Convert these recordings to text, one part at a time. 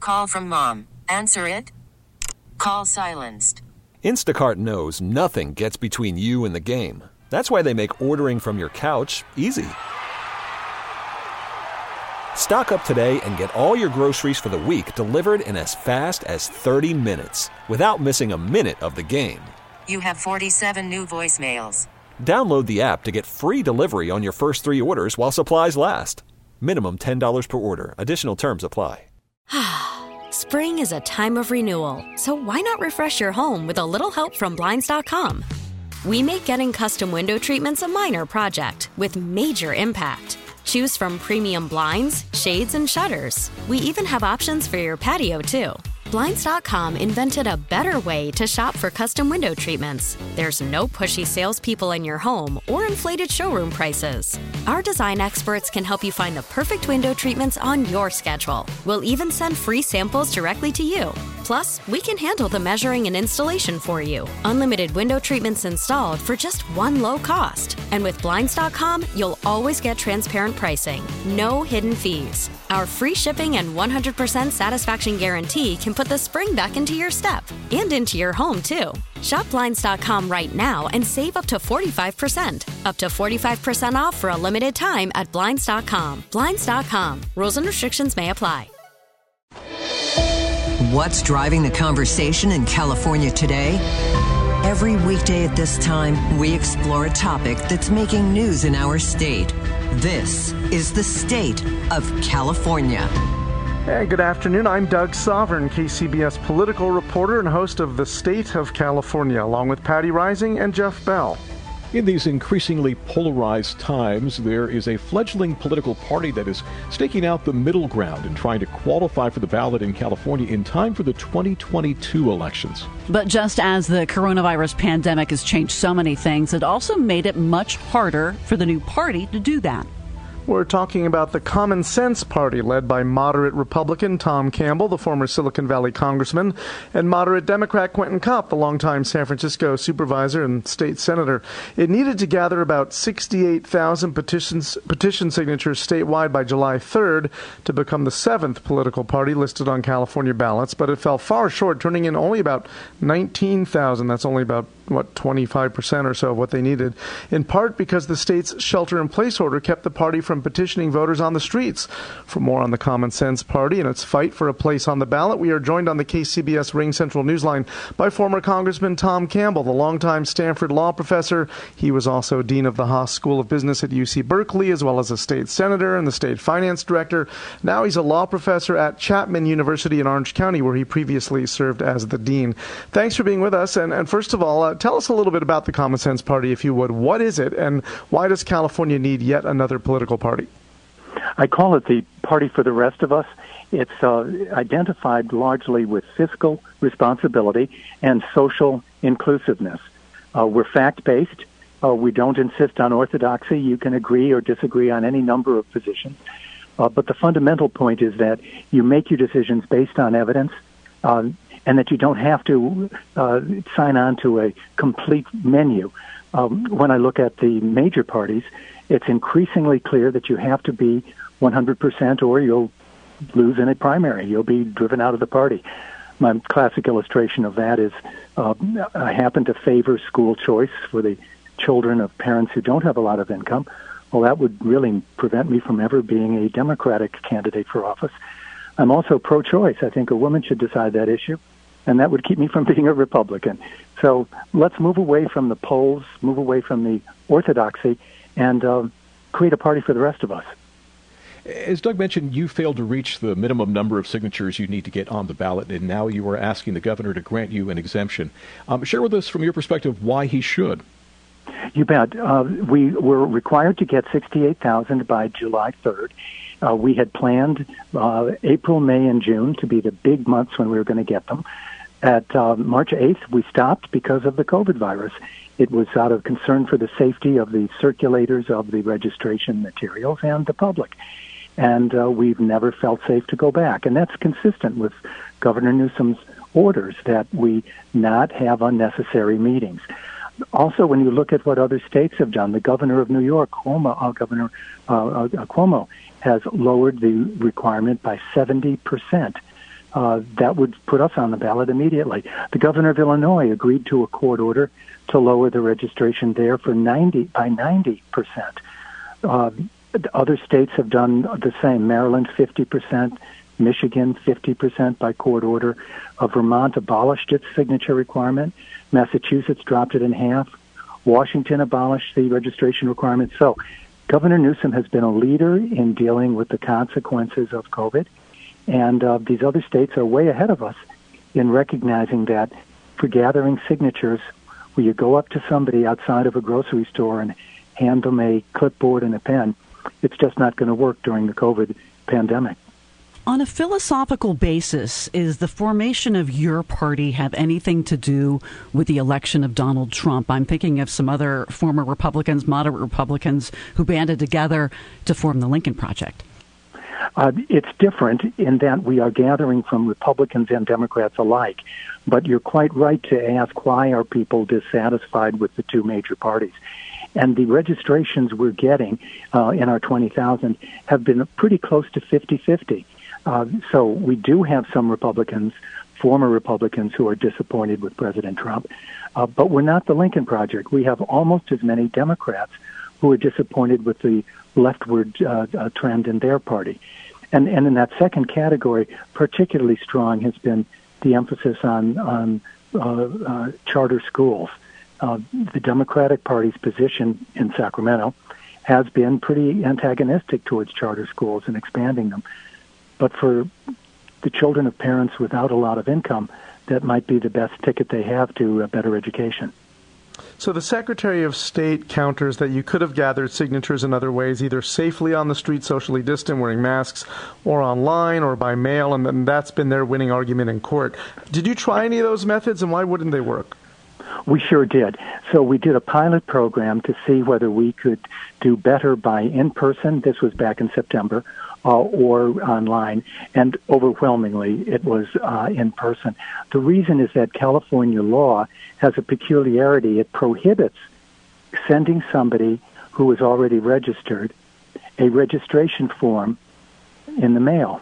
call from mom. Answer it. Call silenced. Instacart knows nothing gets between you and the game. That's why they make ordering from your couch easy. Stock up today and get all your groceries for the week delivered in as fast as 30 minutes without missing a minute of the game. You have 47 new voicemails. Download the app to get free delivery on your first 3 orders while supplies last. Minimum $10 per order. Additional terms apply. Spring is a time of renewal, so why not refresh your home with a little help from Blinds.com? We make getting custom window treatments a minor project with major impact. Choose from premium blinds, shades, and shutters. We even have options for your patio, too. Blinds.com invented a better way to shop for custom window treatments. There's no pushy salespeople in your home or inflated showroom prices. Our design experts can help you find the perfect window treatments on your schedule. We'll even send free samples directly to you. Plus, we can handle the measuring and installation for you. Unlimited window treatments installed for just one low cost. And with Blinds.com, you'll always get transparent pricing. No hidden fees. Our free shipping and 100% satisfaction guarantee can put the spring back into your step and into your home, too. Shop Blinds.com right now and save up to 45%. Up to 45% off for a limited time at Blinds.com. Blinds.com. Rules and restrictions may apply. What's driving the conversation in California today? Every weekday at this time, we explore a topic that's making news in our state. This is the State of California. Hey, good afternoon. I'm Doug Sovereign, KCBS political reporter and host of the State of California, along with Patty Rising and Jeff Bell. In these increasingly polarized times, there is a fledgling political party that is staking out the middle ground and trying to qualify for the ballot in California in time for the 2022 elections. But just as the coronavirus pandemic has changed so many things, it also made it much harder for the new party to do that. We're talking about the Common Sense Party, led by moderate Republican Tom Campbell, the former Silicon Valley congressman, and moderate Democrat Quentin Kopp, the longtime San Francisco supervisor and state senator. It needed to gather about 68,000 petition signatures statewide by July 3rd to become the 7th political party listed on California ballots, but it fell far short, turning in only about 19,000. That's only about 25% or so of what they needed, in part because the state's shelter-in-place order kept the party from petitioning voters on the streets. For more on the Common Sense Party and its fight for a place on the ballot, we are joined on the KCBS Ring Central Newsline by former Congressman Tom Campbell, the longtime Stanford law professor. He was also dean of the Haas School of Business at UC Berkeley, as well as a state senator and the state finance director. Now he's a law professor at Chapman University in Orange County, where he previously served as the dean. Thanks for being with us. And first of all, tell us a little bit about the Common Sense Party, if you would. What is it, and why does California need yet another political party? I call it the party for the rest of us. It's identified largely with fiscal responsibility and social inclusiveness. We're fact-based. We don't insist on orthodoxy. You can agree or disagree on any number of positions. But the fundamental point is that you make your decisions based on evidence, and that you don't have to sign on to a complete menu. When I look at the major parties, it's increasingly clear that you have to be 100% or you'll lose in a primary. You'll be driven out of the party. My classic illustration of that is I happen to favor school choice for the children of parents who don't have a lot of income. Well, that would really prevent me from ever being a Democratic candidate for office. I'm also pro-choice. I think a woman should decide that issue, and that would keep me from being a Republican. So let's move away from the polls, move away from the orthodoxy, and create a party for the rest of us. As Doug mentioned, you failed to reach the minimum number of signatures you need to get on the ballot, and now you are asking the governor to grant you an exemption. Share with us, from your perspective, why he should. You bet. We were required to get 68,000 by July 3rd. We had planned April, May, and June to be the big months when we were going to get them. At March 8th, we stopped because of the COVID virus. It was out of concern for the safety of the circulators of the registration materials and the public. And we've never felt safe to go back. And that's consistent with Governor Newsom's orders that we not have unnecessary meetings. Also, when you look at what other states have done, the governor of New York, Governor Cuomo, has lowered the requirement by 70% that would put us on the ballot immediately. The governor of Illinois agreed to a court order to lower the registration there by 90%. Other states have done the same. Maryland, 50%. Michigan, 50% by court order. Vermont abolished its signature requirement. Massachusetts dropped it in half. Washington abolished the registration requirement. So Governor Newsom has been a leader in dealing with the consequences of COVID. And these other states are way ahead of us in recognizing that for gathering signatures, where you go up to somebody outside of a grocery store and hand them a clipboard and a pen, it's just not going to work during the COVID pandemic. On a philosophical basis, is the formation of your party have anything to do with the election of Donald Trump? I'm thinking of some other former Republicans, moderate Republicans, who banded together to form the Lincoln Project. It's different in that we are gathering from Republicans and Democrats alike. But you're quite right to ask, why are people dissatisfied with the two major parties? And the registrations we're getting in our 20,000 have been pretty close to 50-50. So we do have some Republicans, former Republicans, who are disappointed with President Trump. But we're not the Lincoln Project. We have almost as many Democrats who are disappointed with the leftward trend in their party. And in that second category, particularly strong has been the emphasis on charter schools. The Democratic Party's position in Sacramento has been pretty antagonistic towards charter schools and expanding them. But for the children of parents without a lot of income, that might be the best ticket they have to a better education. So the Secretary of State counters that you could have gathered signatures in other ways, either safely on the street, socially distant, wearing masks, or online, or by mail, and then that's been their winning argument in court. Did you try any of those methods, and why wouldn't they work? We sure did. So we did a pilot program to see whether we could do better by in-person. This was back in September. Or online, and overwhelmingly it was in person. The reason is that California law has a peculiarity. It prohibits sending somebody who is already registered a registration form in the mail.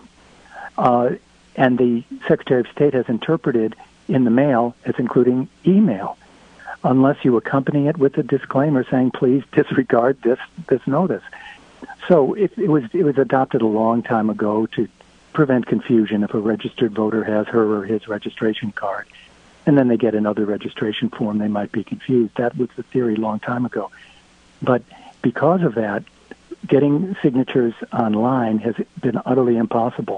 And the Secretary of State has interpreted in the mail as including email, unless you accompany it with a disclaimer saying, please disregard this notice. So it was adopted a long time ago to prevent confusion if a registered voter has her or his registration card, and then they get another registration form, they might be confused. That was the theory a long time ago. But because of that, getting signatures online has been utterly impossible.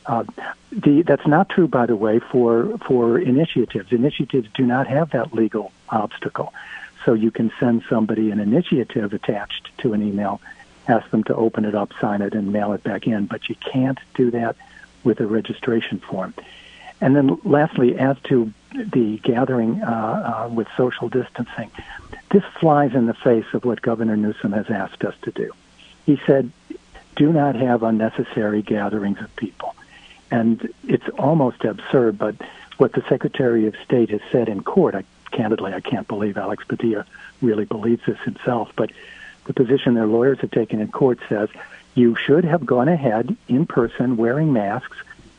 That's not true, by the way, for initiatives. Initiatives do not have that legal obstacle. So you can send somebody an initiative attached to an email, ask them to open it up, sign it, and mail it back in. But you can't do that with a registration form. And then lastly, as to the gathering with social distancing, this flies in the face of what Governor Newsom has asked us to do. He said, do not have unnecessary gatherings of people. And it's almost absurd, but what the Secretary of State has said in court, candidly, I can't believe Alex Padilla really believes this himself, but the position their lawyers have taken in court says you should have gone ahead in person wearing masks,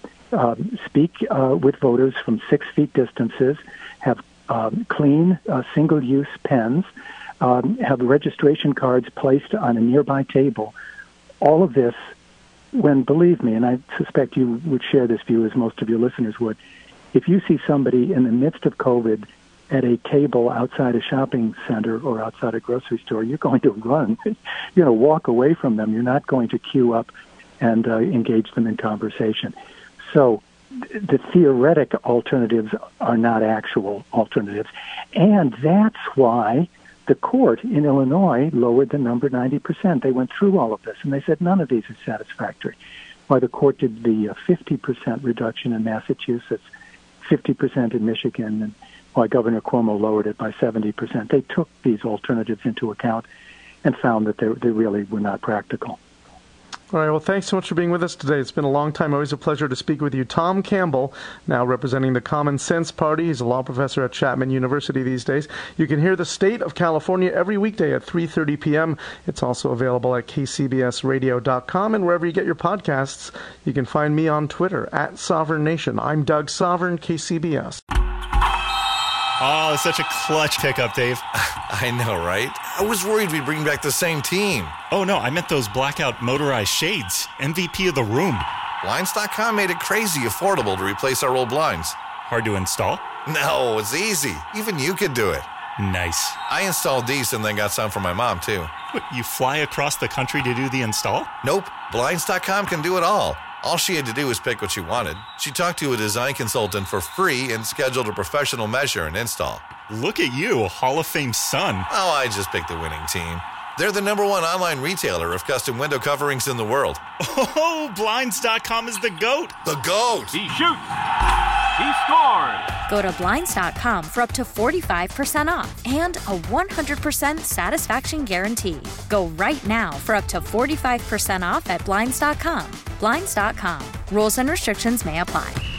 speak with voters from 6 feet distances, have clean single-use pens, have registration cards placed on a nearby table. All of this, when, believe me, and I suspect you would share this view as most of your listeners would, if you see somebody in the midst of COVID at a table outside a shopping center or outside a grocery store, you're going to run. You're going to walk away from them. You're not going to queue up and engage them in conversation. So the theoretic alternatives are not actual alternatives. And that's why the court in Illinois lowered the number 90%. They went through all of this, and they said none of these are satisfactory. Why the court did the 50% reduction in Massachusetts, 50% in Michigan, and why Governor Cuomo lowered it by 70%. They took these alternatives into account and found that they really were not practical. All right, well, thanks so much for being with us today. It's been a long time. Always a pleasure to speak with you. Tom Campbell, now representing the Common Sense Party. He's a law professor at Chapman University these days. You can hear the State of California every weekday at 3:30 p.m. It's also available at kcbsradio.com, and wherever you get your podcasts. You can find me on Twitter, @SovereignNation. I'm Doug Sovereign, KCBS. Oh, such a clutch pickup, Dave. I know, right? I was worried we'd bring back the same team. Oh, no, I meant those blackout motorized shades. MVP of the room. Blinds.com made it crazy affordable to replace our old blinds. Hard to install? No, it's easy. Even you could do it. Nice. I installed these and then got some for my mom, too. What, you fly across the country to do the install? Nope. Blinds.com can do it all. All she had to do was pick what she wanted. She talked to a design consultant for free and scheduled a professional measure and install. Look at you, a Hall of Fame son. Oh, I just picked the winning team. They're the #1 online retailer of custom window coverings in the world. Oh, Blinds.com is the GOAT. The GOAT! He shoots! He scores! Go to Blinds.com for up to 45% off and a 100% satisfaction guarantee. Go right now for up to 45% off at Blinds.com. Blinds.com. Rules and restrictions may apply.